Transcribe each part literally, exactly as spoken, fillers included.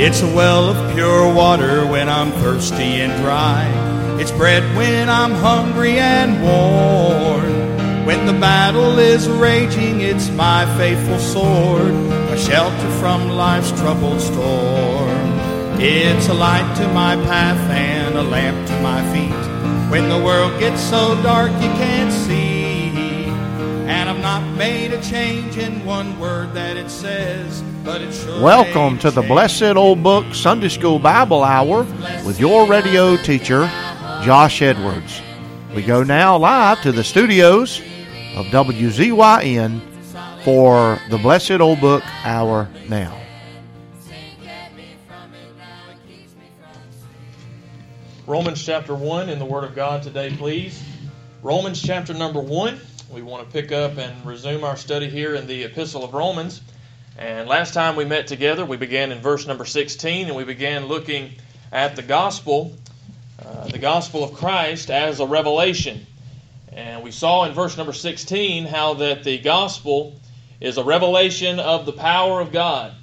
It's a well of pure water when I'm thirsty and dry. It's bread when I'm hungry and worn. When the battle is raging, it's my faithful sword, a shelter from life's troubled storm. It's a light to my path and a lamp to my feet. When the world gets so dark you can't see, and I've not made a change in one word that it says, but it sure Welcome to the Blessed Old Book Sunday School Bible Hour with your radio teacher, Josh Edwards. We go now live to the studios of W Z Y N for the Blessed Old Book Hour now. Romans chapter one in the Word of God today, please. Romans chapter number one. We want to pick up and resume our study here in the Epistle of Romans. And last time we met together, we began in verse number sixteen, and we began looking at the gospel, uh, the gospel of Christ as a revelation. And we saw in verse number sixteen how that the gospel is a revelation of the power of God.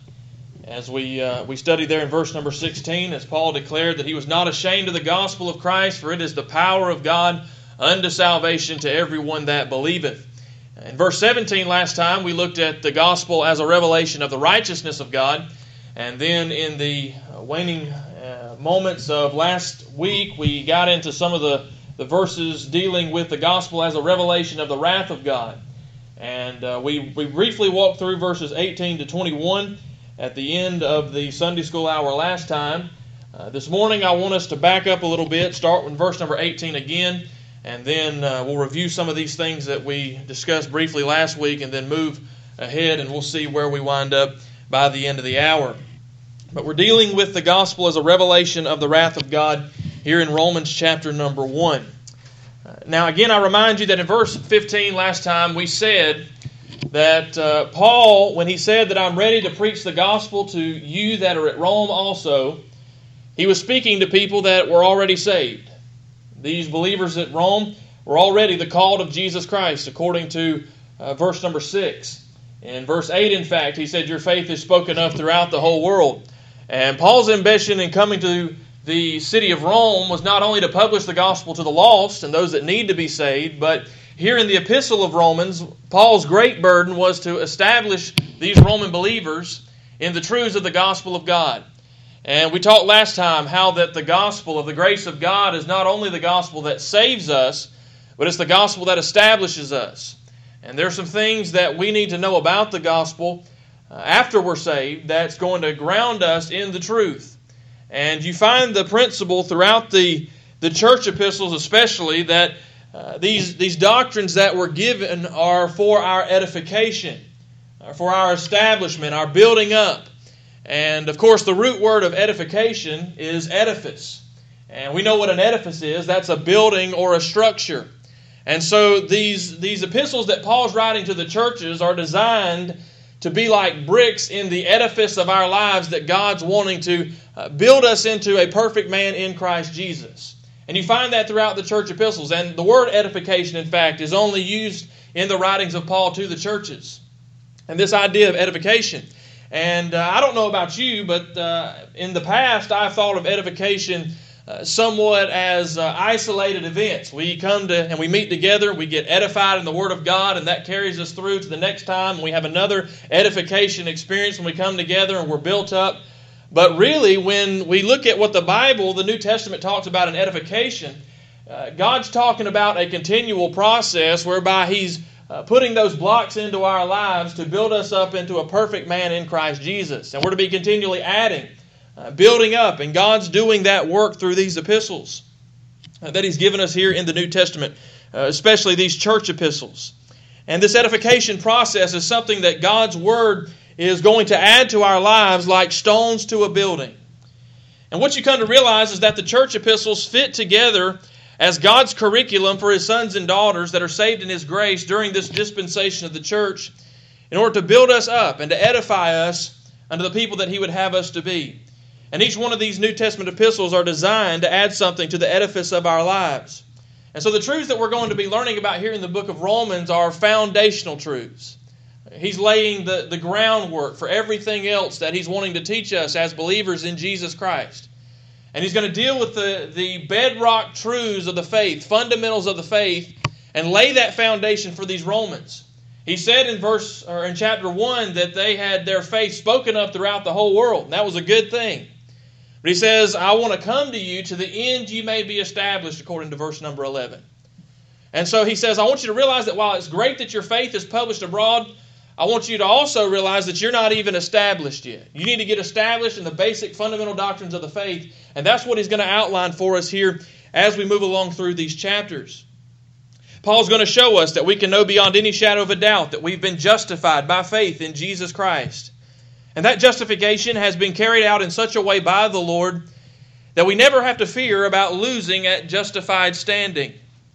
As we uh, we studied there in verse number sixteen, as Paul declared that he was not ashamed of the gospel of Christ, for it is the power of God unto salvation to everyone that believeth. In verse seventeen last time, we looked at the gospel as a revelation of the righteousness of God. And then in the waning uh, moments of last week, we got into some of the, the verses dealing with the gospel as a revelation of the wrath of God. And uh, we, we briefly walked through verses eighteen to twenty-one at the end of the Sunday school hour last time. Uh, this morning, I want us to back up a little bit, start with verse number eighteen again. And then uh, we'll review some of these things that we discussed briefly last week and then move ahead, and we'll see where we wind up by the end of the hour. But we're dealing with the gospel as a revelation of the wrath of God here in Romans chapter number one. Uh, now again, I remind you that in verse fifteen last time we said that uh, Paul, when he said that I'm ready to preach the gospel to you that are at Rome also, he was speaking to people that were already saved. These believers at Rome were already the called of Jesus Christ, according to uh, verse number six. In verse eight, in fact, he said, your faith is spoken of throughout the whole world. And Paul's ambition in coming to the city of Rome was not only to publish the gospel to the lost and those that need to be saved, but here in the Epistle of Romans, Paul's great burden was to establish these Roman believers in the truths of the gospel of God. And we talked last time how that the gospel of the grace of God is not only the gospel that saves us, but it's the gospel that establishes us. And there are some things that we need to know about the gospel uh, after we're saved that's going to ground us in the truth. And you find the principle throughout the, the church epistles especially that uh, these, these doctrines that were given are for our edification, uh, for our establishment, our building up. And, of course, the root word of edification is edifice. And we know what an edifice is. That's a building or a structure. And so these, these epistles that Paul's writing to the churches are designed to be like bricks in the edifice of our lives that God's wanting to uh, build us into a perfect man in Christ Jesus. And you find that throughout the church epistles. And the word edification, in fact, is only used in the writings of Paul to the churches. And this idea of edification. And uh, I don't know about you, but uh, in the past I've thought of edification uh, somewhat as uh, isolated events. We come to and we meet together, we get edified in the Word of God, and that carries us through to the next time. And we have another edification experience when we come together and we're built up. But really, when we look at what the Bible, the New Testament, talks about in edification, uh, God's talking about a continual process whereby He's Uh, putting those blocks into our lives to build us up into a perfect man in Christ Jesus. And we're to be continually adding, uh, building up, and God's doing that work through these epistles uh, that He's given us here in the New Testament, uh, especially these church epistles. And this edification process is something that God's Word is going to add to our lives like stones to a building. And what you come to realize is that the church epistles fit together as God's curriculum for His sons and daughters that are saved in His grace during this dispensation of the church in order to build us up and to edify us unto the people that He would have us to be. And each one of these New Testament epistles are designed to add something to the edifice of our lives. And so the truths that we're going to be learning about here in the book of Romans are foundational truths. He's laying the, the groundwork for everything else that He's wanting to teach us as believers in Jesus Christ. And He's going to deal with the, the bedrock truths of the faith, fundamentals of the faith, and lay that foundation for these Romans. He said in verse or in chapter one that they had their faith spoken of throughout the whole world. And that was a good thing. But he says, I want to come to you to the end you may be established, according to verse number eleven. And so he says, I want you to realize that while it's great that your faith is published abroad, I want you to also realize that you're not even established yet. You need to get established in the basic fundamental doctrines of the faith. And that's what he's going to outline for us here as we move along through these chapters. Paul's going to show us that we can know beyond any shadow of a doubt that we've been justified by faith in Jesus Christ. And that justification has been carried out in such a way by the Lord that we never have to fear about losing at justified standing.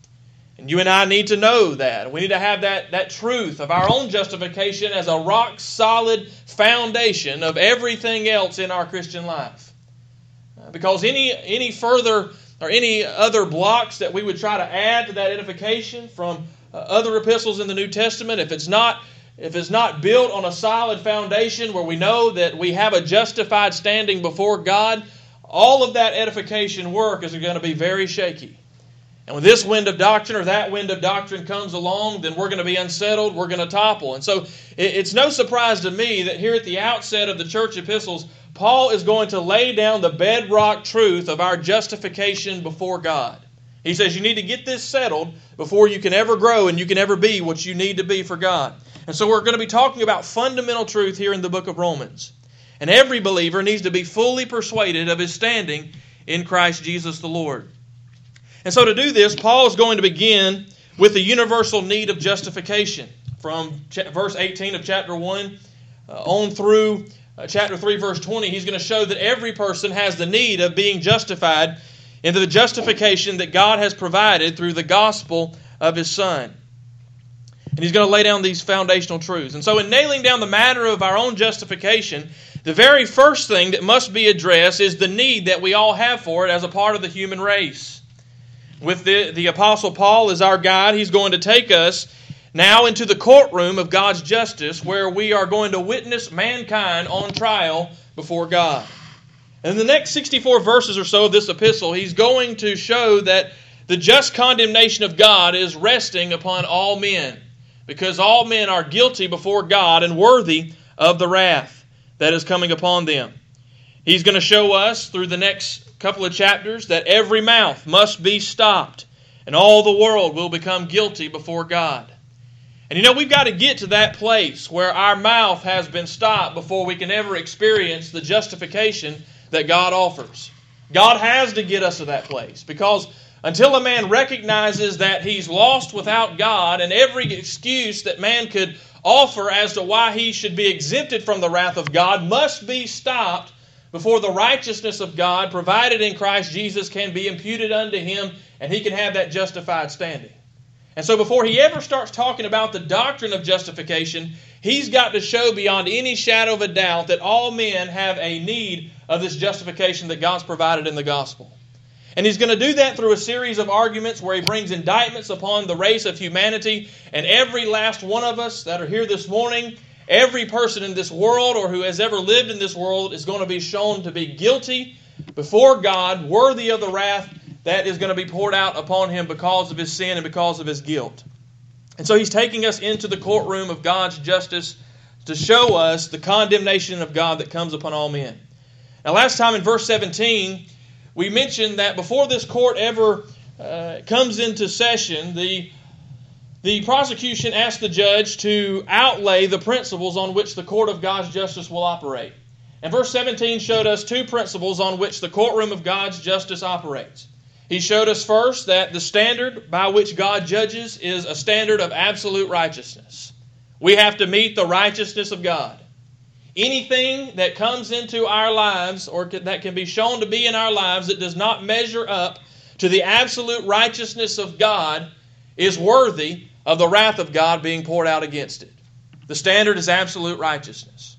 And you and I need to know that. We need to have that, that truth of our own justification as a rock-solid foundation of everything else in our Christian life. Because any, any further or any other blocks that we would try to add to that edification from uh, other epistles in the New Testament, if it's not if it's not built on a solid foundation where we know that we have a justified standing before God, all of that edification work is going to be very shaky. And when this wind of doctrine or that wind of doctrine comes along, then we're going to be unsettled, we're going to topple. And so it's no surprise to me that here at the outset of the church epistles, Paul is going to lay down the bedrock truth of our justification before God. He says you need to get this settled before you can ever grow and you can ever be what you need to be for God. And so we're going to be talking about fundamental truth here in the book of Romans. And every believer needs to be fully persuaded of his standing in Christ Jesus the Lord. And so to do this, Paul is going to begin with the universal need of justification. From verse eighteen of chapter one uh, on through uh, chapter three, verse twenty, he's going to show that every person has the need of being justified into the justification that God has provided through the gospel of His Son. And he's going to lay down these foundational truths. And so in nailing down the matter of our own justification, the very first thing that must be addressed is the need that we all have for it as a part of the human race. With the, the Apostle Paul as our guide, he's going to take us now into the courtroom of God's justice, where we are going to witness mankind on trial before God. And in the next sixty-four verses or so of this epistle, he's going to show that the just condemnation of God is resting upon all men, because all men are guilty before God and worthy of the wrath that is coming upon them. He's going to show us through the next couple of chapters that every mouth must be stopped and all the world will become guilty before God. And you know, we've got to get to that place where our mouth has been stopped before we can ever experience the justification that God offers. God has to get us to that place, because until a man recognizes that he's lost without God, and every excuse that man could offer as to why he should be exempted from the wrath of God must be stopped before the righteousness of God provided in Christ Jesus can be imputed unto him, and he can have that justified standing. And so before he ever starts talking about the doctrine of justification, he's got to show beyond any shadow of a doubt that all men have a need of this justification that God's provided in the gospel. And he's going to do that through a series of arguments where he brings indictments upon the race of humanity, and every last one of us that are here this morning, every person in this world or who has ever lived in this world is going to be shown to be guilty before God, worthy of the wrath that is going to be poured out upon him because of his sin and because of his guilt. And so he's taking us into the courtroom of God's justice to show us the condemnation of God that comes upon all men. Now, last time in verse seventeen, we mentioned that before this court ever uh, comes into session, the, the prosecution asked the judge to outlay the principles on which the court of God's justice will operate. And verse seventeen showed us two principles on which the courtroom of God's justice operates. He showed us first that the standard by which God judges is a standard of absolute righteousness. We have to meet the righteousness of God. Anything that comes into our lives or that can be shown to be in our lives that does not measure up to the absolute righteousness of God is worthy of the wrath of God being poured out against it. The standard is absolute righteousness.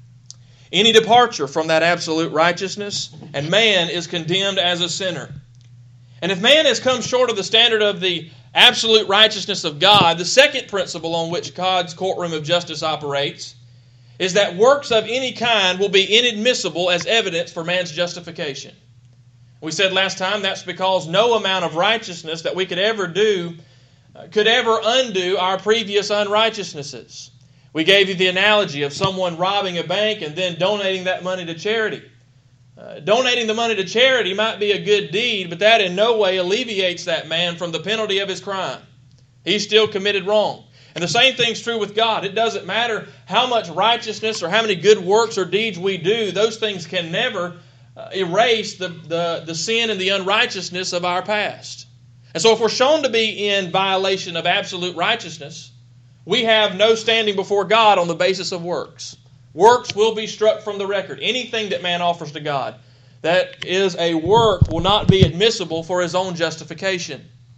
Any departure from that absolute righteousness, and man is condemned as a sinner. And if man has come short of the standard of the absolute righteousness of God, the second principle on which God's courtroom of justice operates is that works of any kind will be inadmissible as evidence for man's justification. We said last time that's because no amount of righteousness that we could ever do uh, could ever undo our previous unrighteousnesses. We gave you the analogy of someone robbing a bank and then donating that money to charity. Uh, donating the money to charity might be a good deed, but that in no way alleviates that man from the penalty of his crime. He's still committed wrong. And the same thing's true with God. It doesn't matter how much righteousness or how many good works or deeds we do, those things can never uh, erase the, the, the sin and the unrighteousness of our past. And so if we're shown to be in violation of absolute righteousness, we have no standing before God on the basis of works. Works will be struck from the record. Anything that man offers to God that is a work will not be admissible for his own justification.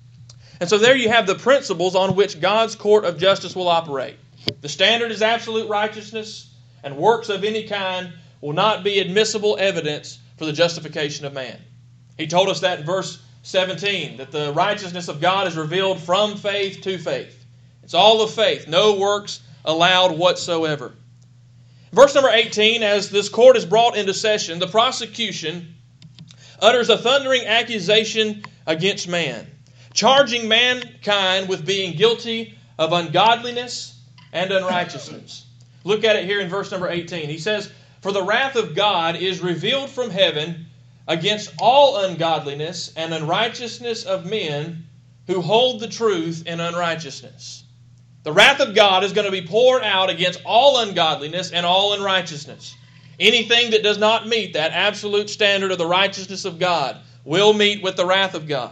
And so there you have the principles on which God's court of justice will operate. The standard is absolute righteousness, and works of any kind will not be admissible evidence for the justification of man. He told us that in verse seventeen, that the righteousness of God is revealed from faith to faith. It's all of faith, no works allowed whatsoever. Verse number eighteen, as this court is brought into session, the prosecution utters a thundering accusation against man, charging mankind with being guilty of ungodliness and unrighteousness. Look at it here in verse number eighteen. He says, "For the wrath of God is revealed from heaven against all ungodliness and unrighteousness of men who hold the truth in unrighteousness." The wrath of God is going to be poured out against all ungodliness and all unrighteousness. Anything that does not meet that absolute standard of the righteousness of God will meet with the wrath of God.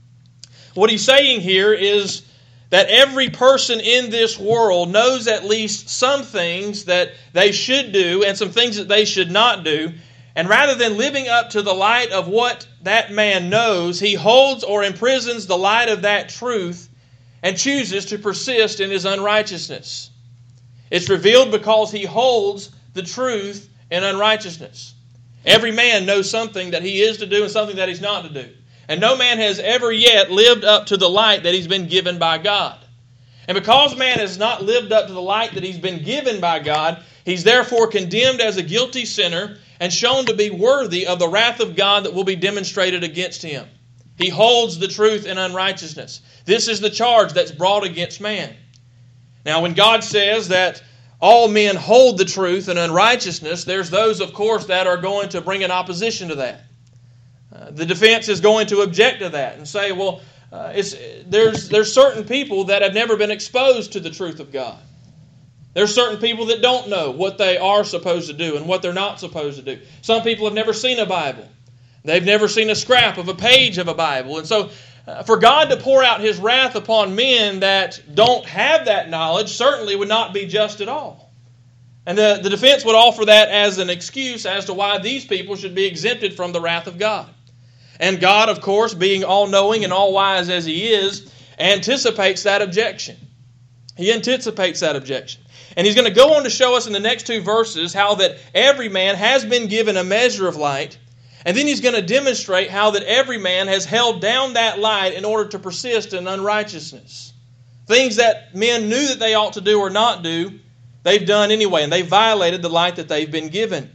What he's saying here is that every person in this world knows at least some things that they should do and some things that they should not do. And rather than living up to the light of what that man knows, he holds or imprisons the light of that truth and chooses to persist in his unrighteousness. It's revealed because he holds the truth in unrighteousness. Every man knows something that he is to do and something that he's not to do. And no man has ever yet lived up to the light that he's been given by God. And because man has not lived up to the light that he's been given by God, he's therefore condemned as a guilty sinner and shown to be worthy of the wrath of God that will be demonstrated against him. He holds the truth in unrighteousness. This is the charge that's brought against man. Now, when God says that all men hold the truth in unrighteousness, there's those, of course, that are going to bring an opposition to that. Uh, the defense is going to object to that and say, well, uh, it's, there's, there's certain people that have never been exposed to the truth of God. There's certain people that don't know what they are supposed to do and what they're not supposed to do. Some people have never seen a Bible. They've never seen a scrap of a page of a Bible. And so uh, for God to pour out His wrath upon men that don't have that knowledge certainly would not be just at all. And the, the defense would offer that as an excuse as to why these people should be exempted from the wrath of God. And God, of course, being all-knowing and all-wise as He is, anticipates that objection. He anticipates that objection. And He's going to go on to show us in the next two verses how that every man has been given a measure of light. And then He's going to demonstrate how that every man has held down that light in order to persist in unrighteousness. Things that men knew that they ought to do or not do, they've done anyway, and they've violated the light that they've been given.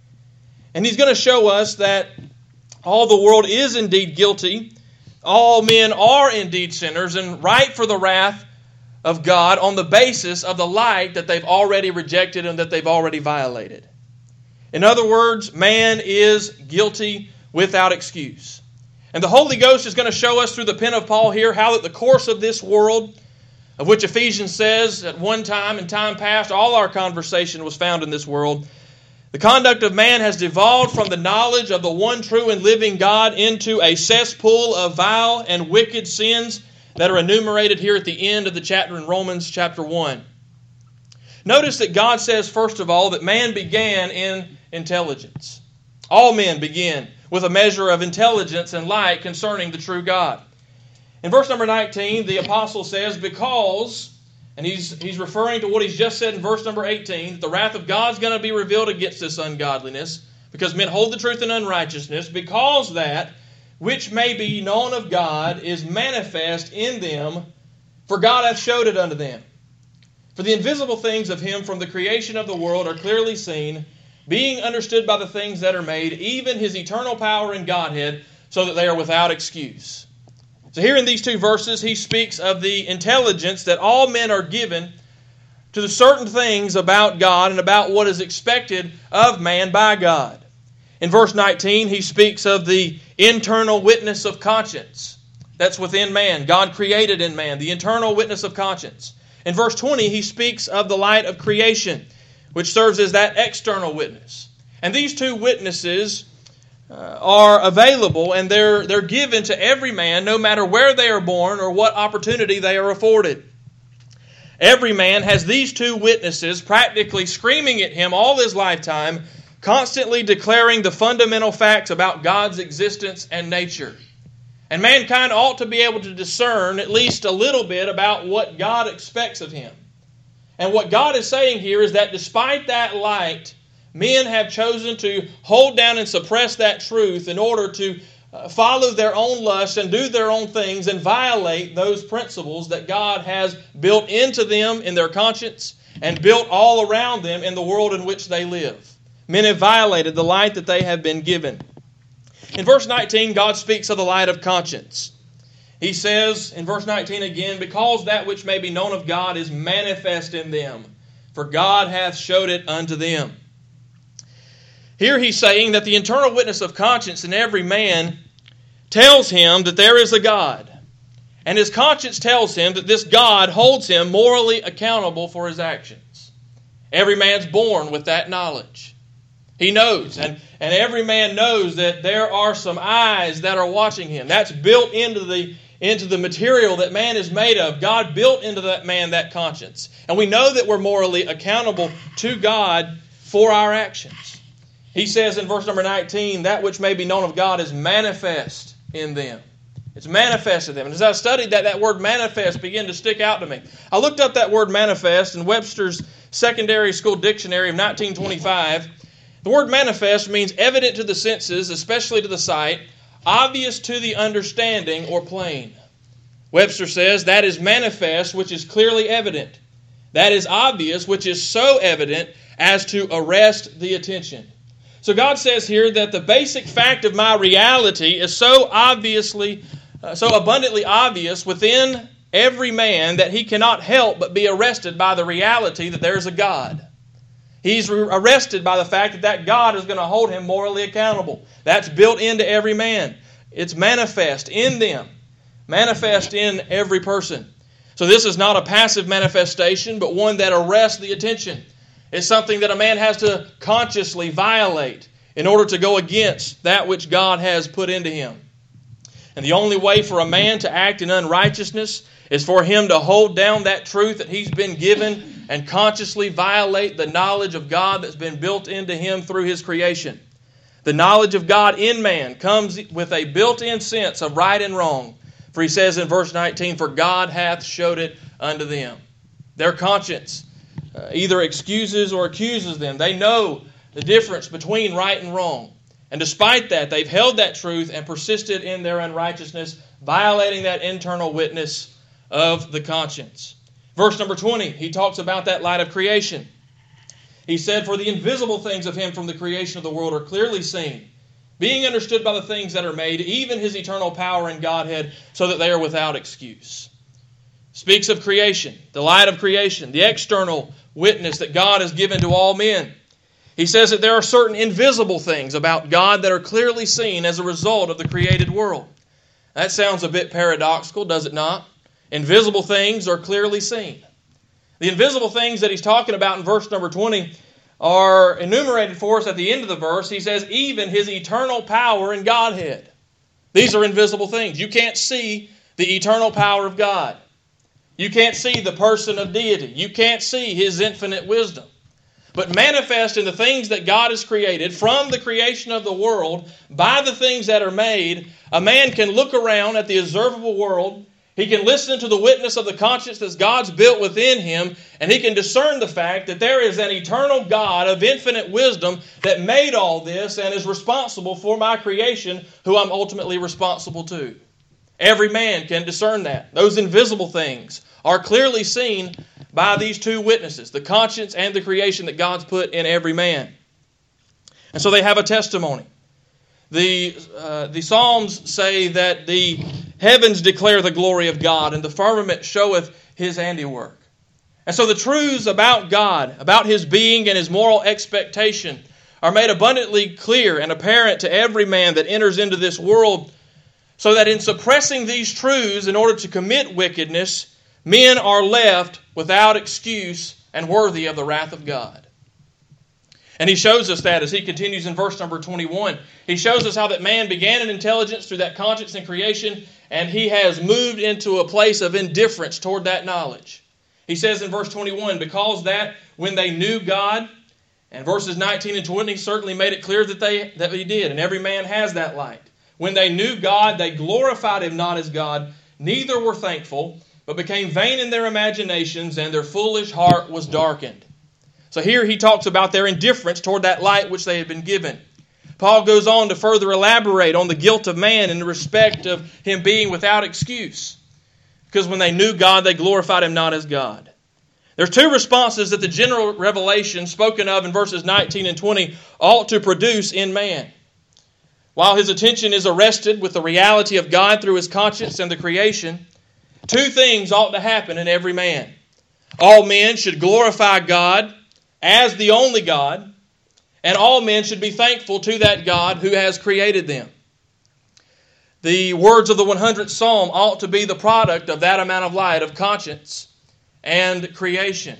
And He's going to show us that all the world is indeed guilty. All men are indeed sinners and ripe for the wrath of God on the basis of the light that they've already rejected and that they've already violated. In other words, man is guilty without excuse. And the Holy Ghost is going to show us through the pen of Paul here how that the course of this world, of which Ephesians says at one time in time past, all our conversation was found in this world. The conduct of man has devolved from the knowledge of the one true and living God into a cesspool of vile and wicked sins that are enumerated here at the end of the chapter in Romans chapter one. Notice that God says, first of all, that man began in intelligence. All men begin with a measure of intelligence and light concerning the true God. In verse number nineteen, the apostle says, because, and he's, he's referring to what he's just said in verse number eighteen, that the wrath of God's going to be revealed against this ungodliness, because men hold the truth in unrighteousness, because that which may be known of God is manifest in them, for God hath showed it unto them. For the invisible things of him from the creation of the world are clearly seen, being understood by the things that are made, even his eternal power and Godhead, so that they are without excuse. So here in these two verses, he speaks of the intelligence that all men are given to the certain things about God and about what is expected of man by God. In verse nineteen, he speaks of the internal witness of conscience that's within man. God created in man, the internal witness of conscience. In verse twenty, he speaks of the light of creation, which serves as that external witness. And these two witnesses uh, are available, and they're, they're given to every man, no matter where they are born or what opportunity they are afforded. Every man has these two witnesses practically screaming at him all his lifetime, constantly declaring the fundamental facts about God's existence and nature. And mankind ought to be able to discern at least a little bit about what God expects of him. And what God is saying here is that despite that light, men have chosen to hold down and suppress that truth in order to uh, follow their own lusts and do their own things and violate those principles that God has built into them in their conscience and built all around them in the world in which they live. Men have violated the light that they have been given. In verse nineteen, God speaks of the light of conscience. He says in verse nineteen again, because that which may be known of God is manifest in them, for God hath showed it unto them. Here he's saying that the internal witness of conscience in every man tells him that there is a God. And his conscience tells him that this God holds him morally accountable for his actions. Every man's born with that knowledge. He knows, and, and every man knows that there are some eyes that are watching him. That's built into the, into the material that man is made of. God built into that man that conscience. And we know that we're morally accountable to God for our actions. He says in verse number nineteen, that which may be known of God is manifest in them. It's manifest in them. And as I studied that, that word manifest began to stick out to me. I looked up that word manifest in Webster's Secondary School Dictionary of nineteen twenty-five. The word manifest means evident to the senses, especially to the sight, obvious to the understanding, or plain. Webster says, that is manifest, which is clearly evident. That is obvious, which is so evident as to arrest the attention. So God says here that the basic fact of my reality is so obviously, uh, so abundantly obvious within every man that he cannot help but be arrested by the reality that there's a God. He's arrested by the fact that that God is going to hold him morally accountable. That's built into every man. It's manifest in them. Manifest in every person. So this is not a passive manifestation, but one that arrests the attention. It's something that a man has to consciously violate in order to go against that which God has put into him. And the only way for a man to act in unrighteousness is for him to hold down that truth that he's been given and consciously violate the knowledge of God that's been built into him through his creation. The knowledge of God in man comes with a built-in sense of right and wrong. For he says in verse nineteen, for God hath showed it unto them. Their conscience uh, either excuses or accuses them. They know the difference between right and wrong. And despite that, they've held that truth and persisted in their unrighteousness, violating that internal witness of the conscience. Verse number twenty, he talks about that light of creation. He said, for the invisible things of him from the creation of the world are clearly seen, being understood by the things that are made, even his eternal power and Godhead, so that they are without excuse. Speaks of creation, the light of creation, the external witness that God has given to all men. He says that there are certain invisible things about God that are clearly seen as a result of the created world. That sounds a bit paradoxical, does it not? Invisible things are clearly seen. The invisible things that he's talking about in verse number twenty are enumerated for us at the end of the verse. He says, even his eternal power and Godhead. These are invisible things. You can't see the eternal power of God. You can't see the person of deity. You can't see his infinite wisdom. But manifest in the things that God has created, from the creation of the world, by the things that are made, a man can look around at the observable world He can listen to the witness of the conscience that God's built within him, and he can discern the fact that there is an eternal God of infinite wisdom that made all this and is responsible for my creation, who I'm ultimately responsible to. Every man can discern that. Those invisible things are clearly seen by these two witnesses, the conscience and the creation that God's put in every man. And so they have a testimony. The, uh, the Psalms say that the heavens declare the glory of God, and the firmament showeth his handiwork. And so the truths about God, about his being and his moral expectation, are made abundantly clear and apparent to every man that enters into this world, so that in suppressing these truths in order to commit wickedness, men are left without excuse and worthy of the wrath of God. And he shows us that as he continues in verse number twenty-one. He shows us how that man began in intelligence through that conscience and creation, and he has moved into a place of indifference toward that knowledge. He says in verse twenty-one, because that when they knew God, and verses nineteen and twenty certainly made it clear that they that he did, and every man has that light. When they knew God, they glorified him not as God, neither were thankful, but became vain in their imaginations, and their foolish heart was darkened. So here he talks about their indifference toward that light which they had been given. Paul goes on to further elaborate on the guilt of man in respect of him being without excuse. Because when they knew God, they glorified him not as God. There's two responses that the general revelation spoken of in verses nineteen and twenty ought to produce in man. While his attention is arrested with the reality of God through his conscience and the creation, two things ought to happen in every man. All men should glorify God as the only God, and all men should be thankful to that God who has created them. The words of the one hundredth Psalm ought to be the product of that amount of light of conscience and creation.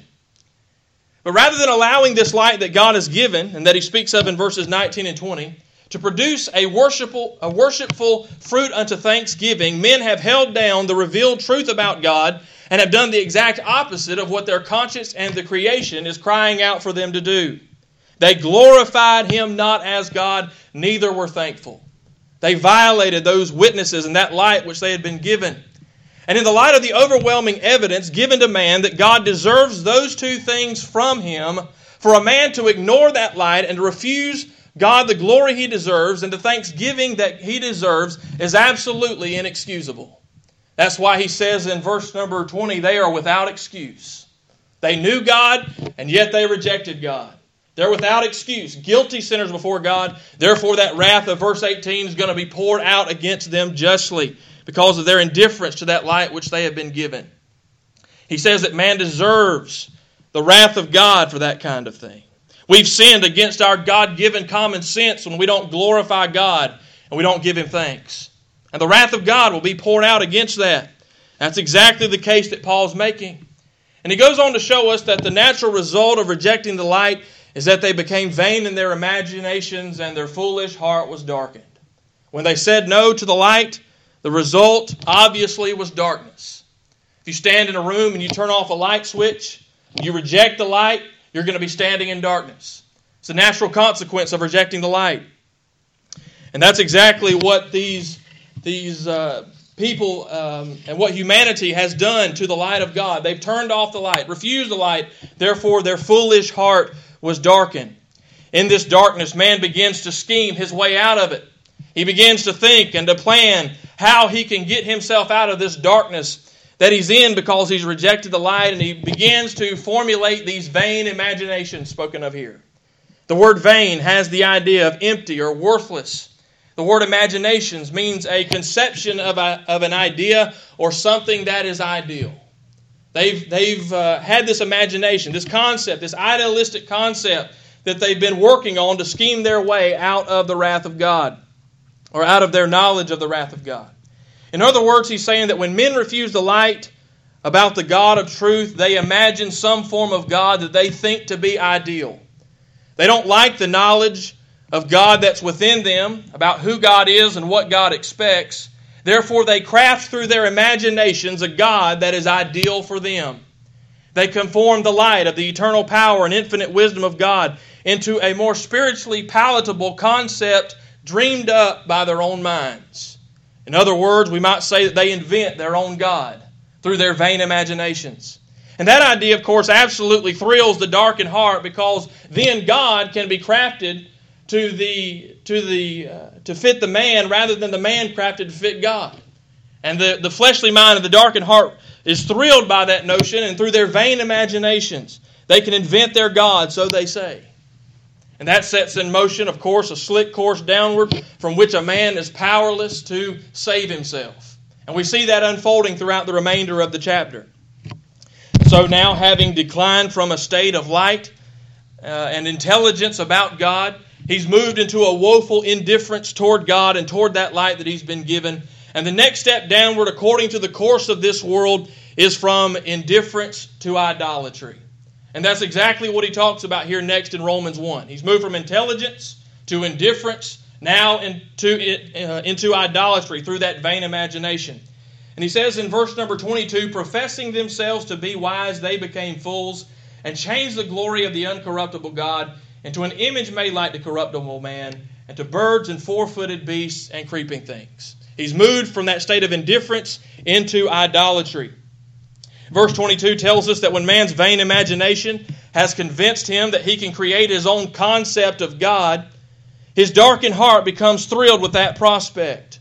But rather than allowing this light that God has given, and that he speaks of in verses nineteen and twenty, to produce a worshipful, a worshipful fruit unto thanksgiving, men have held down the revealed truth about God and have done the exact opposite of what their conscience and the creation is crying out for them to do. They glorified him not as God, neither were thankful. They violated those witnesses and that light which they had been given. And in the light of the overwhelming evidence given to man that God deserves those two things from him, for a man to ignore that light and to refuse God the glory he deserves and the thanksgiving that he deserves is absolutely inexcusable. That's why he says in verse number twenty, they are without excuse. They knew God, and yet they rejected God. They're without excuse, guilty sinners before God. Therefore, that wrath of verse eighteen is going to be poured out against them justly because of their indifference to that light which they have been given. He says that man deserves the wrath of God for that kind of thing. We've sinned against our God-given common sense when we don't glorify God and we don't give him thanks. And the wrath of God will be poured out against that. That's exactly the case that Paul's making. And he goes on to show us that the natural result of rejecting the light is that they became vain in their imaginations and their foolish heart was darkened. When they said no to the light, the result obviously was darkness. If you stand in a room and you turn off a light switch, you reject the light, you're going to be standing in darkness. It's a natural consequence of rejecting the light. And that's exactly what these, these uh, people um, and what humanity has done to the light of God. They've turned off the light, refused the light, therefore their foolish heart was darkened. In this darkness, man begins to scheme his way out of it. He begins to think and to plan how he can get himself out of this darkness that he's in because he's rejected the light, and he begins to formulate these vain imaginations spoken of here. The word vain has the idea of empty or worthless. The word imaginations means a conception of, a, of an idea or something that is ideal. They've, they've uh, had this imagination, this concept, this idealistic concept that they've been working on to scheme their way out of the wrath of God, or out of their knowledge of the wrath of God. In other words, he's saying that when men refuse the light about the God of truth, they imagine some form of God that they think to be ideal. They don't like the knowledge of God that's within them, about who God is and what God expects. Therefore, they craft through their imaginations a God that is ideal for them. They conform the light of the eternal power and infinite wisdom of God into a more spiritually palatable concept dreamed up by their own minds. In other words, we might say that they invent their own God through their vain imaginations. And that idea, of course, absolutely thrills the darkened heart, because then God can be crafted to the to the uh, to fit the man rather than the man crafted to fit God. And the, the fleshly mind of the darkened heart is thrilled by that notion, and through their vain imaginations, they can invent their God, so they say. And that sets in motion, of course, a slick course downward from which a man is powerless to save himself. And we see that unfolding throughout the remainder of the chapter. So now, having declined from a state of light uh, and intelligence about God, he's moved into a woeful indifference toward God and toward that light that he's been given. And the next step downward, according to the course of this world, is from indifference to idolatry. And that's exactly what he talks about here next in Romans one. He's moved from intelligence to indifference, now into, uh, into idolatry through that vain imagination. And he says in verse number twenty-two, professing themselves to be wise, they became fools, and changed the glory of the uncorruptible God into an image made like the corruptible man, and to birds and four-footed beasts and creeping things. He's moved from that state of indifference into idolatry. Verse twenty-two tells us that when man's vain imagination has convinced him that he can create his own concept of God, his darkened heart becomes thrilled with that prospect.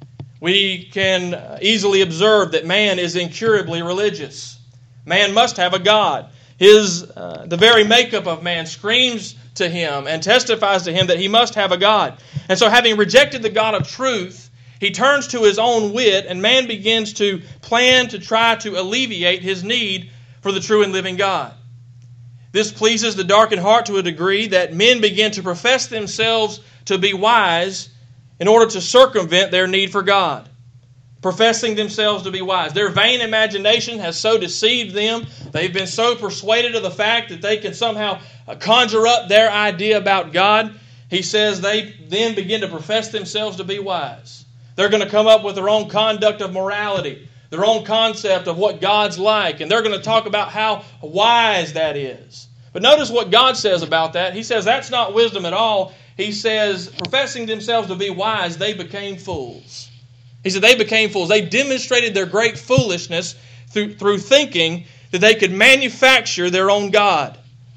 We can easily observe that man is incurably religious. Man must have a God. His, uh, the very makeup of man screams to him and testifies to him that he must have a God. And so, having rejected the God of truth, he turns to his own wit, and man begins to plan to try to alleviate his need for the true and living God. This pleases the darkened heart to a degree that men begin to profess themselves to be wise in order to circumvent their need for God. Professing themselves to be wise. Their vain imagination has so deceived them. They've been so persuaded of the fact that they can somehow conjure up their idea about God. He says they then begin to profess themselves to be wise. They're going to come up with their own conduct of morality, their own concept of what God's like, and they're going to talk about how wise that is. But notice what God says about that. He says that's not wisdom at all. He says, professing themselves to be wise, they became fools. He said they became fools. They demonstrated their great foolishness through, through thinking that they could manufacture their own God.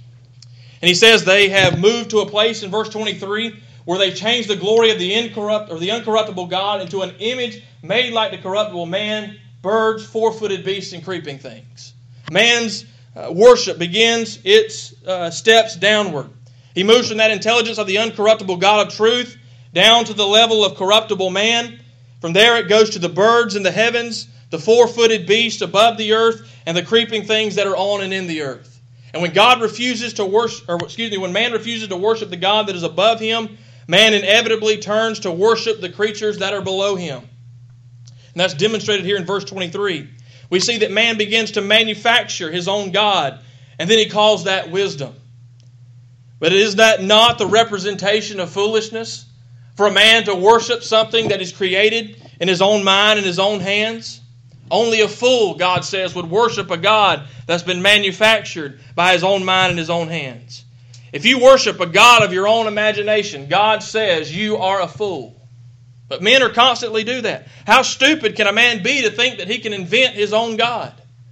And he says they have moved to a place in verse twenty-three where they changed the glory of the incorrupt or the uncorruptible God into an image made like the corruptible man, birds, four-footed beasts, and creeping things. Man's uh, worship begins its uh, steps downward. He moves from that intelligence of the uncorruptible God of truth down to the level of corruptible man. From there it goes to the birds in the heavens, the four-footed beast above the earth, and the creeping things that are on and in the earth. And when God refuses to worship, or excuse me, when man refuses to worship the God that is above him, man inevitably turns to worship the creatures that are below him. And that's demonstrated here in verse twenty-three. We see that man begins to manufacture his own God, and then he calls that wisdom. But is that not the representation of foolishness? For a man to worship something that is created in his own mind and his own hands? Only a fool, God says, would worship a God that's been manufactured by his own mind and his own hands. If you worship a God of your own imagination, God says you are a fool. But men are constantly do that. How stupid can a man be to think that he can invent his own God?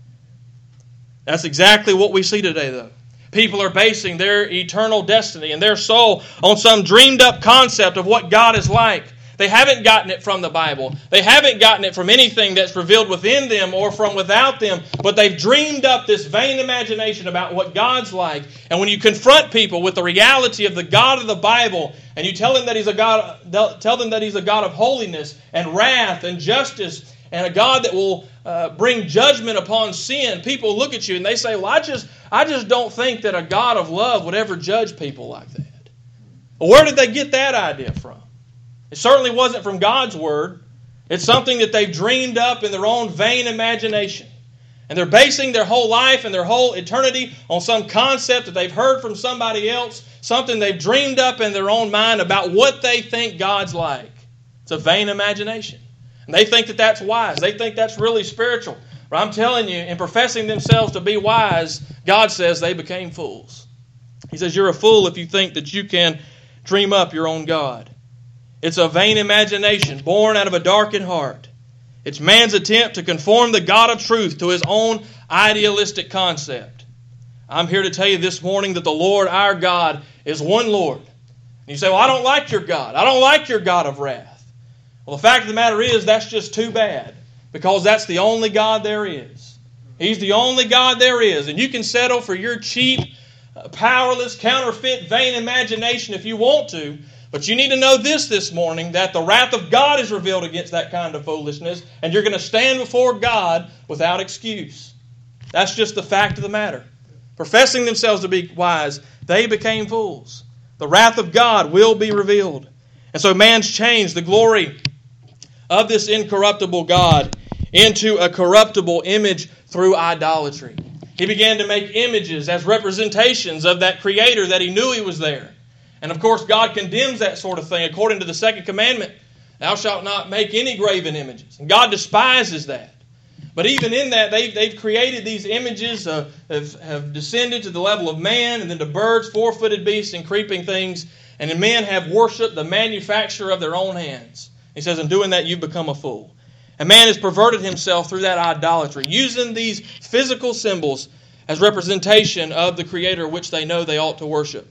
That's exactly what we see today, though. People are basing their eternal destiny and their soul on some dreamed-up concept of what God is like. They haven't gotten it from the Bible. They haven't gotten it from anything that's revealed within them or from without them, but they've dreamed up this vain imagination about what God's like. And when you confront people with the reality of the God of the Bible, and you tell them that He's a God, tell them that He's a God of holiness and wrath and justice, and a God that will uh, bring judgment upon sin, people look at you and they say, well, I just, I just don't think that a God of love would ever judge people like that. Well, where did they get that idea from? It certainly wasn't from God's Word. It's something that they've dreamed up in their own vain imagination. And they're basing their whole life and their whole eternity on some concept that they've heard from somebody else, something they've dreamed up in their own mind about what they think God's like. It's a vain imagination. And they think that that's wise. They think that's really spiritual. But I'm telling you, in professing themselves to be wise, God says they became fools. He says you're a fool if you think that you can dream up your own God. It's a vain imagination born out of a darkened heart. It's man's attempt to conform the God of truth to his own idealistic concept. I'm here to tell you this morning that the Lord our God is one Lord. And you say, well, I don't like your God. I don't like your God of wrath. Well, the fact of the matter is that's just too bad, because that's the only God there is. He's the only God there is. And you can settle for your cheap, powerless, counterfeit, vain imagination if you want to. But you need to know this this morning, that the wrath of God is revealed against that kind of foolishness, and you're going to stand before God without excuse. That's just the fact of the matter. Professing themselves to be wise, they became fools. The wrath of God will be revealed. And so man's changed the glory of this incorruptible God into a corruptible image through idolatry. He began to make images as representations of that Creator that he knew He was there. And of course, God condemns that sort of thing according to the second commandment. Thou shalt not make any graven images. And God despises that. But even in that, they've, they've created these images, uh, have, have descended to the level of man, and then to birds, four-footed beasts, and creeping things. And then men have worshipped the manufacture of their own hands. He says, in doing that, you've become a fool. And man has perverted himself through that idolatry, using these physical symbols as representation of the Creator which they know they ought to worship.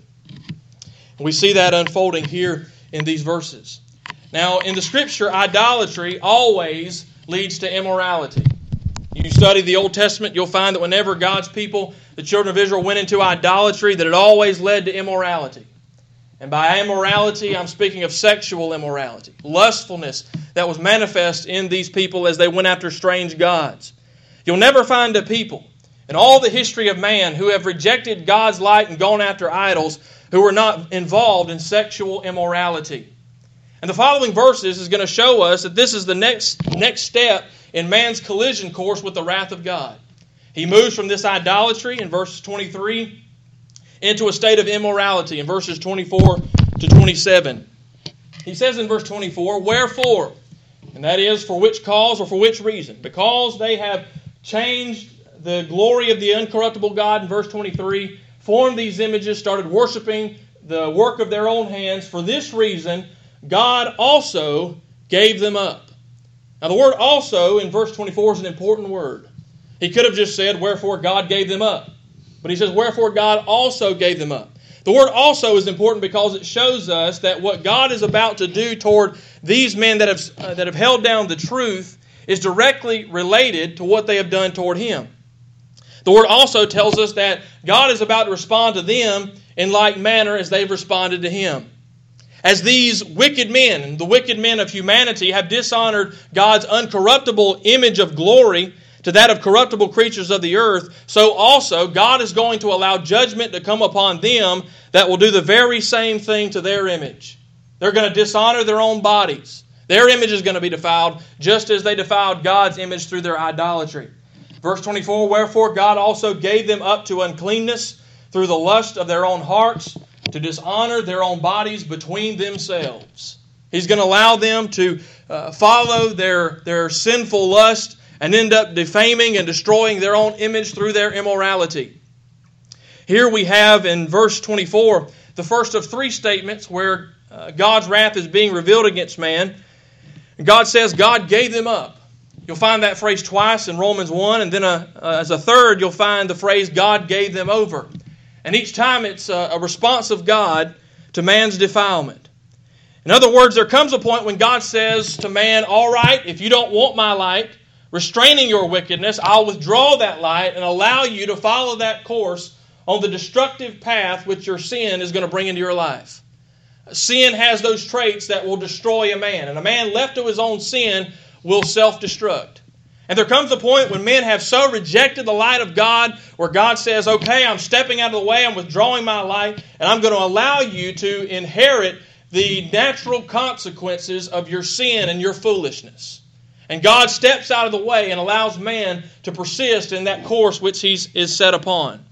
We see that unfolding here in these verses. Now, in the Scripture, idolatry always leads to immorality. You study the Old Testament, you'll find that whenever God's people, the children of Israel, went into idolatry, that it always led to immorality. And by immorality, I'm speaking of sexual immorality, lustfulness that was manifest in these people as they went after strange gods. You'll never find a people in all the history of man who have rejected God's light and gone after idols who were not involved in sexual immorality. And the following verses is going to show us that this is the next, next step in man's collision course with the wrath of God. He moves from this idolatry in verses twenty-three into a state of immorality in verses twenty-four to twenty-seven. He says in verse twenty-four, wherefore, and that is for which cause or for which reason? Because they have changed the glory of the incorruptible God in verse twenty-three, formed these images, started worshiping the work of their own hands. For this reason, God also gave them up. Now the word also in verse twenty-four is an important word. He could have just said, wherefore God gave them up. But he says, wherefore God also gave them up. The word also is important because it shows us that what God is about to do toward these men that have, uh, that have held down the truth is directly related to what they have done toward Him. The word also tells us that God is about to respond to them in like manner as they've responded to Him. As these wicked men, the wicked men of humanity, have dishonored God's uncorruptible image of glory to that of corruptible creatures of the earth, so also God is going to allow judgment to come upon them that will do the very same thing to their image. They're going to dishonor their own bodies. Their image is going to be defiled just as they defiled God's image through their idolatry. Verse twenty-four, wherefore God also gave them up to uncleanness through the lust of their own hearts, to dishonor their own bodies between themselves. He's going to allow them to uh, follow their, their sinful lust and end up defaming and destroying their own image through their immorality. Here we have in verse twenty-four the first of three statements where uh, God's wrath is being revealed against man. God says God gave them up. You'll find that phrase twice in Romans one, and then a, uh, as a third you'll find the phrase God gave them over. And each time it's a, a response of God to man's defilement. In other words, there comes a point when God says to man, all right, if you don't want my light, restraining your wickedness, I'll withdraw that light and allow you to follow that course on the destructive path which your sin is going to bring into your life. Sin has those traits that will destroy a man. And a man left to his own sin will self-destruct. And there comes a point when men have so rejected the light of God where God says, okay, I'm stepping out of the way, I'm withdrawing my light, and I'm going to allow you to inherit the natural consequences of your sin and your foolishness. And God steps out of the way and allows man to persist in that course which he is set upon.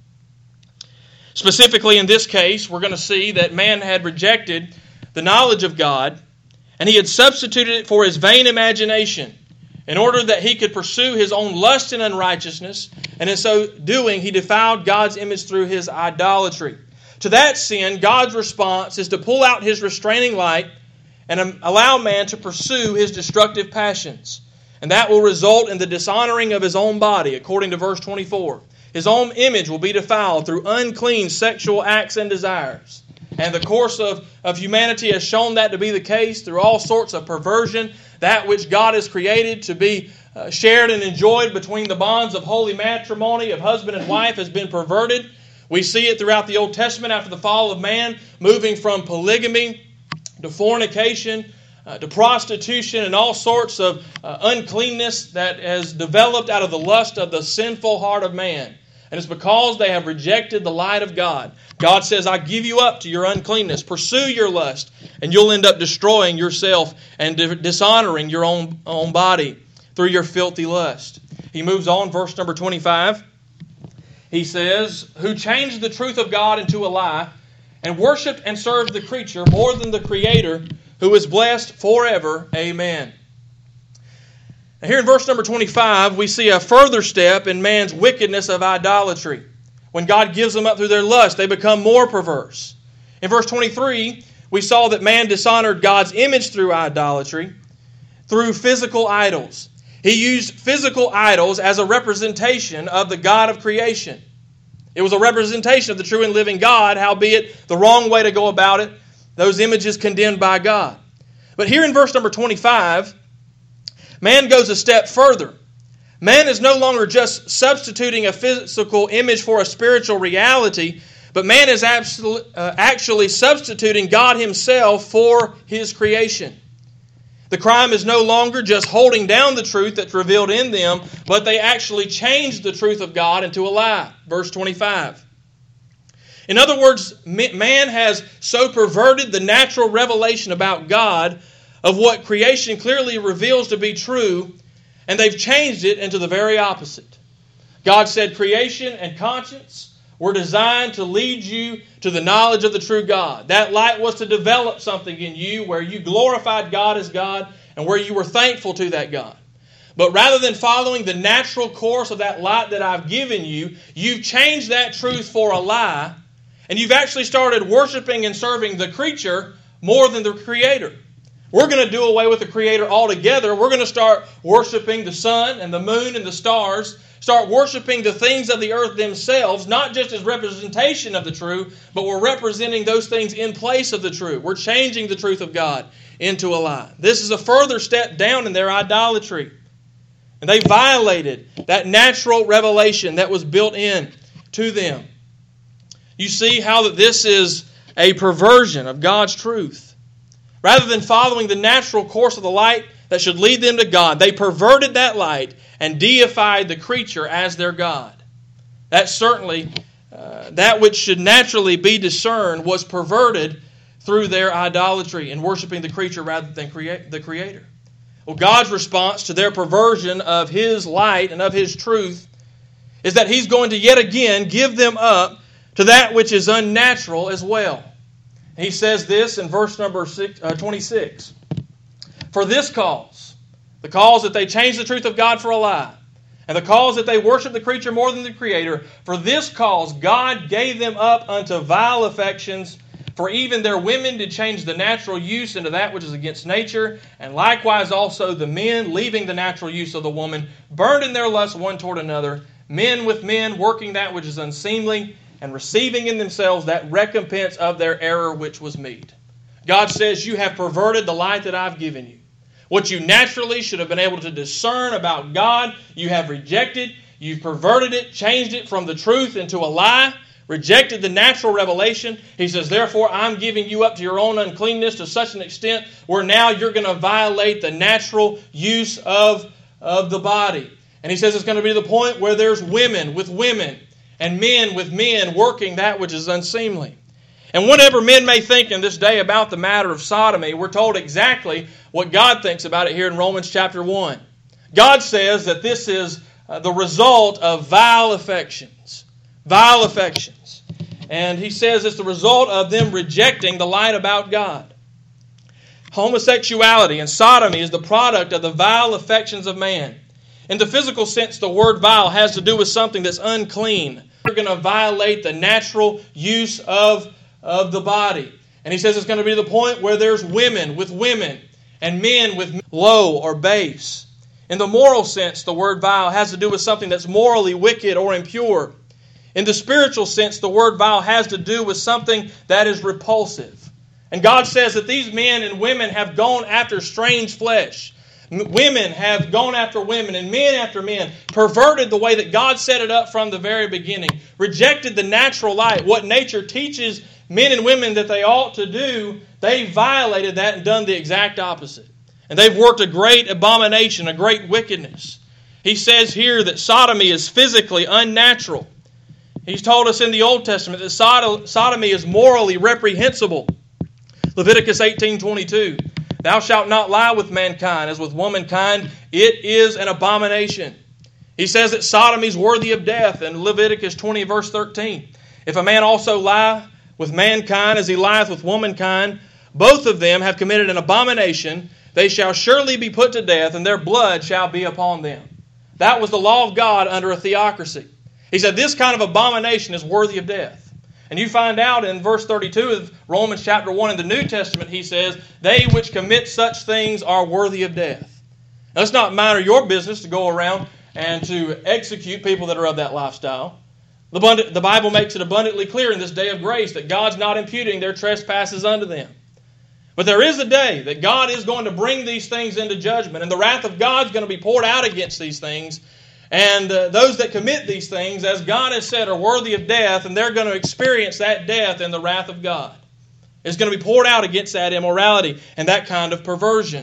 Specifically in this case, we're going to see that man had rejected the knowledge of God, and he had substituted it for his vain imagination in order that he could pursue his own lust and unrighteousness, and in so doing, he defiled God's image through his idolatry. To that sin, God's response is to pull out His restraining light and allow man to pursue his destructive passions. And that will result in the dishonoring of his own body, according to verse twenty-four. His own image will be defiled through unclean sexual acts and desires. And the course of, of humanity has shown that to be the case through all sorts of perversion. That which God has created to be uh, shared and enjoyed between the bonds of holy matrimony of husband and wife has been perverted. We see it throughout the Old Testament after the fall of man, moving from polygamy to fornication, uh, to prostitution, and all sorts of uh, uncleanness that has developed out of the lust of the sinful heart of man. And it's because they have rejected the light of God. God says, I give you up to your uncleanness. Pursue your lust, and you'll end up destroying yourself and dishonoring your own, own body through your filthy lust. He moves on, verse number twenty-five. He says, who changed the truth of God into a lie, and worshipped and served the creature more than the Creator, who is blessed forever. Amen. Now here in verse number twenty-five, we see a further step in man's wickedness of idolatry. When God gives them up through their lust, they become more perverse. In verse twenty-three, we saw that man dishonored God's image through idolatry, through physical idols. He used physical idols as a representation of the God of creation. It was a representation of the true and living God, howbeit the wrong way to go about it, those images condemned by God. But here in verse number twenty-five, man goes a step further. Man is no longer just substituting a physical image for a spiritual reality, but man is absol- uh, actually substituting God Himself for His creation. The crime is no longer just holding down the truth that's revealed in them, but they actually changed the truth of God into a lie. Verse twenty-five. In other words, man has so perverted the natural revelation about God of what creation clearly reveals to be true, and they've changed it into the very opposite. God said creation and conscience were designed to lead you to the knowledge of the true God. That light was to develop something in you where you glorified God as God and where you were thankful to that God. But rather than following the natural course of that light that I've given you, you've changed that truth for a lie, and you've actually started worshiping and serving the creature more than the Creator. We're going to do away with the Creator altogether. We're going to start worshiping the sun and the moon and the stars, start worshiping the things of the earth themselves, not just as representation of the true, but we're representing those things in place of the true. We're changing the truth of God into a lie. This is a further step down in their idolatry. And they violated that natural revelation that was built in to them. You see how that this is a perversion of God's truth. Rather than following the natural course of the light that should lead them to God, they perverted that light and deified the creature as their God. That certainly, uh, that which should naturally be discerned was perverted through their idolatry and worshiping the creature rather than create the Creator. Well, God's response to their perversion of His light and of His truth is that He's going to yet again give them up to that which is unnatural as well. He says this in verse number six, uh, twenty-six. For this cause, the cause that they changed the truth of God for a lie, and the cause that they worship the creature more than the Creator, for this cause God gave them up unto vile affections, for even their women did change the natural use into that which is against nature, and likewise also the men, leaving the natural use of the woman, burned in their lust one toward another, men with men working that which is unseemly, and receiving in themselves that recompense of their error which was meet. God says, you have perverted the light that I've given you. What you naturally should have been able to discern about God, you have rejected. You've perverted it, changed it from the truth into a lie, rejected the natural revelation. He says, therefore, I'm giving you up to your own uncleanness to such an extent where now you're going to violate the natural use of, of the body. And he says it's going to be the point where there's women with women, and men with men working that which is unseemly. And whatever men may think in this day about the matter of sodomy, we're told exactly what God thinks about it here in Romans chapter one. God says that this is uh, the result of vile affections. Vile affections. And He says it's the result of them rejecting the light about God. Homosexuality and sodomy is the product of the vile affections of man. In the physical sense, the word vile has to do with something that's unclean. You're going to violate the natural use of, of the body. And he says it's going to be to the point where there's women with women and men with men, low or base. In the moral sense, the word vile has to do with something that's morally wicked or impure. In the spiritual sense, the word vile has to do with something that is repulsive. And God says that these men and women have gone after strange flesh. M- women have gone after women, and men after men, perverted the way that God set it up from the very beginning, rejected the natural light, what nature teaches men and women that they ought to do. They violated that and done the exact opposite. And they've worked a great abomination, a great wickedness. He says here that sodomy is physically unnatural. He's told us in the Old Testament that sod- sodomy is morally reprehensible. Leviticus eighteen twenty-two, thou shalt not lie with mankind as with womankind. It is an abomination. He says that sodomy is worthy of death in Leviticus twenty verse thirteen. If a man also lie with mankind as he lieth with womankind, both of them have committed an abomination. They shall surely be put to death, and their blood shall be upon them. That was the law of God under a theocracy. He said this kind of abomination is worthy of death. And you find out in verse thirty-two of Romans chapter one in the New Testament, he says, they which commit such things are worthy of death. Now, it's not mine or your business to go around and to execute people that are of that lifestyle. The, the Bible makes it abundantly clear in this day of grace that God's not imputing their trespasses unto them. But there is a day that God is going to bring these things into judgment, and the wrath of God is going to be poured out against these things. And uh, those that commit these things, as God has said, are worthy of death, and they're going to experience that death in the wrath of God. It's going to be poured out against that immorality and that kind of perversion.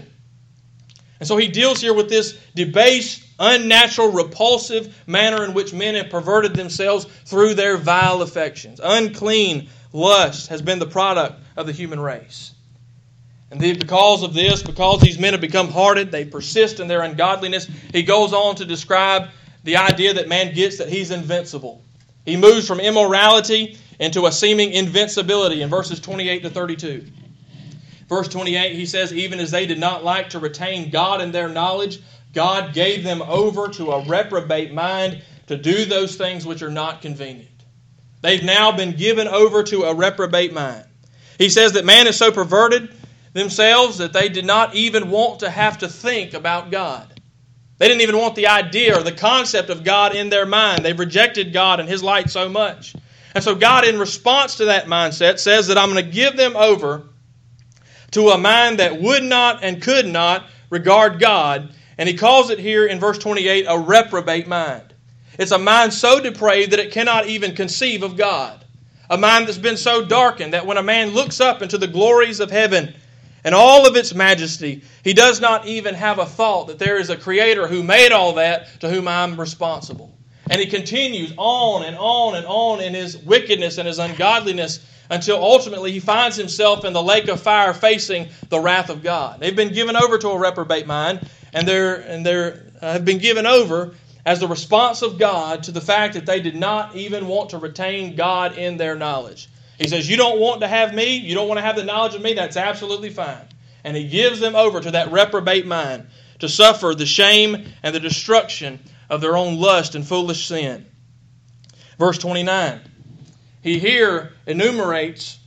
And so he deals here with this debased, unnatural, repulsive manner in which men have perverted themselves through their vile affections. Unclean lust has been the product of the human race. And because of this, because these men have become hardened, they persist in their ungodliness, he goes on to describe the idea that man gets that he's invincible. He moves from immorality into a seeming invincibility in verses twenty-eight to thirty-two. Verse twenty-eight, he says, even as they did not like to retain God in their knowledge, God gave them over to a reprobate mind to do those things which are not convenient. They've now been given over to a reprobate mind. He says that man is so perverted themselves that they did not even want to have to think about God. They didn't even want the idea or the concept of God in their mind. They've rejected God and His light so much. And so God, in response to that mindset, says that I'm going to give them over to a mind that would not and could not regard God. And He calls it here in verse twenty-eight a reprobate mind. It's a mind so depraved that it cannot even conceive of God. A mind that's been so darkened that when a man looks up into the glories of heaven and all of its majesty, he does not even have a thought that there is a Creator who made all that, to whom I'm responsible. And he continues on and on and on in his wickedness and his ungodliness until ultimately he finds himself in the lake of fire facing the wrath of God. They've been given over to a reprobate mind, and they're and they're uh, have been given over as the response of God to the fact that they did not even want to retain God in their knowledge. He says, you don't want to have me, you don't want to have the knowledge of me, that's absolutely fine. And he gives them over to that reprobate mind to suffer the shame and the destruction of their own lust and foolish sin. Verse twenty-nine, he here enumerates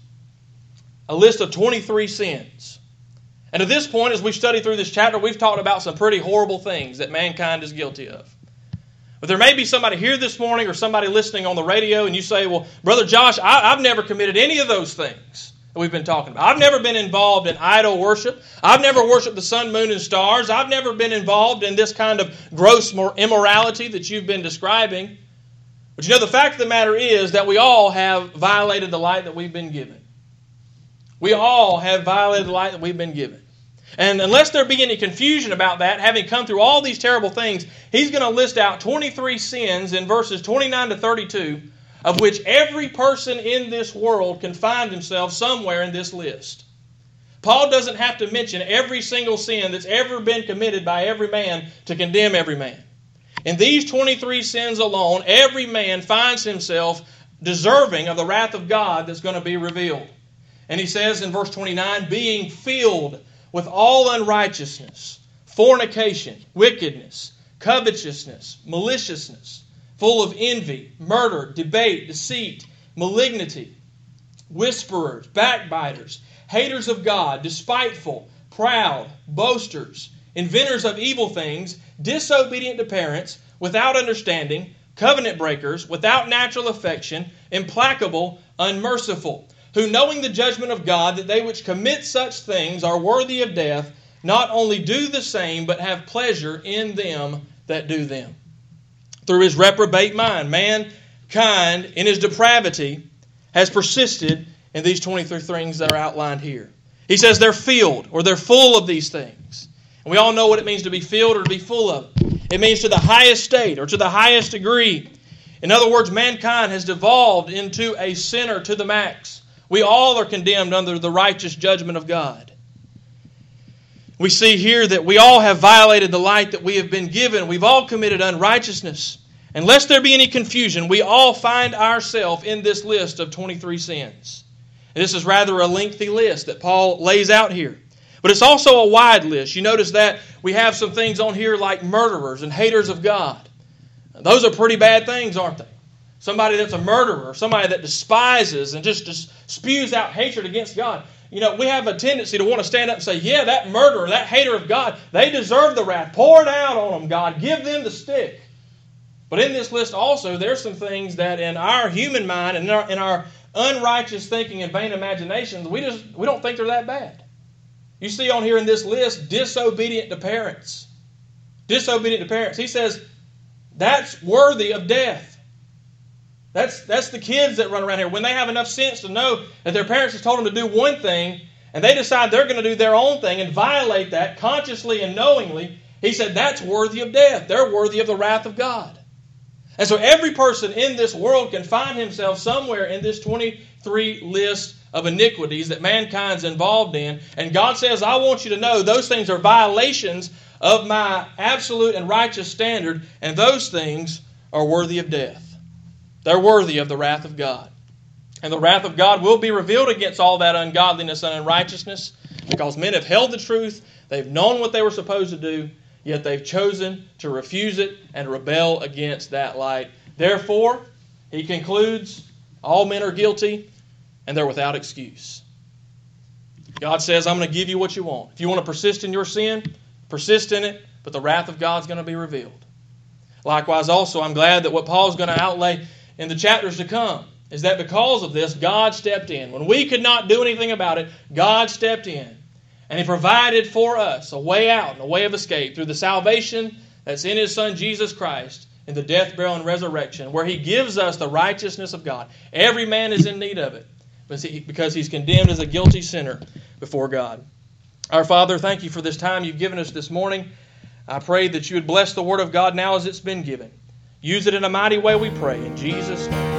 a list of twenty-three sins. And at this point, as we've studied through this chapter, we've talked about some pretty horrible things that mankind is guilty of. But there may be somebody here this morning or somebody listening on the radio and you say, well, Brother Josh, I, I've never committed any of those things that we've been talking about. I've never been involved in idol worship. I've never worshiped the sun, moon, and stars. I've never been involved in this kind of gross immorality that you've been describing. But you know, the fact of the matter is that we all have violated the light that we've been given. We all have violated the light that we've been given. And unless there be any confusion about that, having come through all these terrible things, he's going to list out twenty-three sins in verses twenty-nine to thirty-two, of which every person in this world can find himself somewhere in this list. Paul doesn't have to mention every single sin that's ever been committed by every man to condemn every man. In these twenty-three sins alone, every man finds himself deserving of the wrath of God that's going to be revealed. And he says in verse twenty-nine, being filled with all unrighteousness, fornication, wickedness, covetousness, maliciousness, full of envy, murder, debate, deceit, malignity. whisperers, backbiters, haters of God, despiteful, proud, boasters, inventors of evil things, disobedient to parents, without understanding, covenant breakers, without natural affection, implacable, unmerciful, who knowing the judgment of God, that they which commit such things are worthy of death, not only do the same, but have pleasure in them that do them. Through his reprobate mind, mankind in his depravity has persisted in these twenty-three things that are outlined here. He says they're filled, or they're full of these things. And we all know what it means to be filled or to be full of. It means to the highest state or to the highest degree. In other words, mankind has devolved into a sinner to the max. We all are condemned under the righteous judgment of God. We see here that we all have violated the light that we have been given. We've all committed unrighteousness. And lest there be any confusion, we all find ourselves in this list of twenty-three sins. And this is rather a lengthy list that Paul lays out here. But it's also a wide list. You notice that we have some things on here like murderers and haters of God. Those are pretty bad things, aren't they? Somebody that's a murderer, somebody that despises and just, just spews out hatred against God. You know, we have a tendency to want to stand up and say, yeah, that murderer, that hater of God, they deserve the wrath. Pour it out on them, God. Give them the stick. But in this list also, there's some things that in our human mind and in our, in our unrighteous thinking and vain imaginations, we just we don't think they're that bad. You see on here in this list, disobedient to parents. Disobedient to parents. He says, that's worthy of death. That's, that's the kids that run around here. When they have enough sense to know that their parents have told them to do one thing, and they decide they're going to do their own thing and violate that consciously and knowingly, he said that's worthy of death. They're worthy of the wrath of God. And so every person in this world can find himself somewhere in this twenty-three list of iniquities that mankind's involved in. And God says, I want you to know those things are violations of my absolute and righteous standard, and those things are worthy of death. They're worthy of the wrath of God. And the wrath of God will be revealed against all that ungodliness and unrighteousness, because men have held the truth, they've known what they were supposed to do, yet they've chosen to refuse it and rebel against that light. Therefore, he concludes, all men are guilty and they're without excuse. God says, I'm going to give you what you want. If you want to persist in your sin, persist in it, but the wrath of God's going to be revealed. Likewise also, I'm glad that what Paul's going to outlay in the chapters to come is that because of this, God stepped in. When we could not do anything about it, God stepped in. And He provided for us a way out and a way of escape through the salvation that's in His Son Jesus Christ in the death, burial, and resurrection, where He gives us the righteousness of God. Every man is in need of it because he's condemned as a guilty sinner before God. Our Father, thank you for this time you've given us this morning. I pray that you would bless the Word of God now as it's been given. Use it in a mighty way, we pray, in Jesus' name.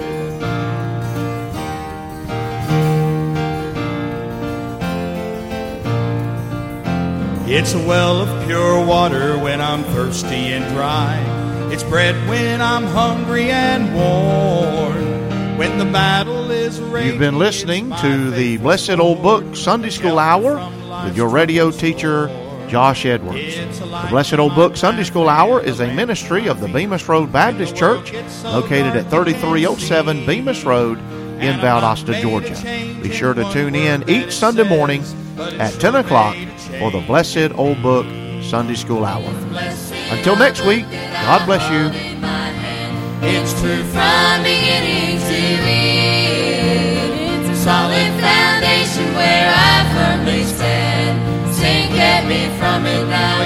It's a well of pure water when I'm thirsty and dry. It's bread when I'm hungry and worn. When the battle is raging. You've been listening to the Blessed Old Book Sunday School Hour with your radio teacher, Josh Edwards. The Blessed Old Book Sunday School Hour is a ministry of the Bemis Road Baptist Church, located at thirty-three oh seven Bemis Road in Valdosta, Georgia. Be sure to tune in each Sunday morning at ten o'clock for the Blessed Old Book Sunday School Hour. Until next week, God bless you. It's true from beginning to end. It's a solid foundation where I firmly stand. Sin kept me from it, now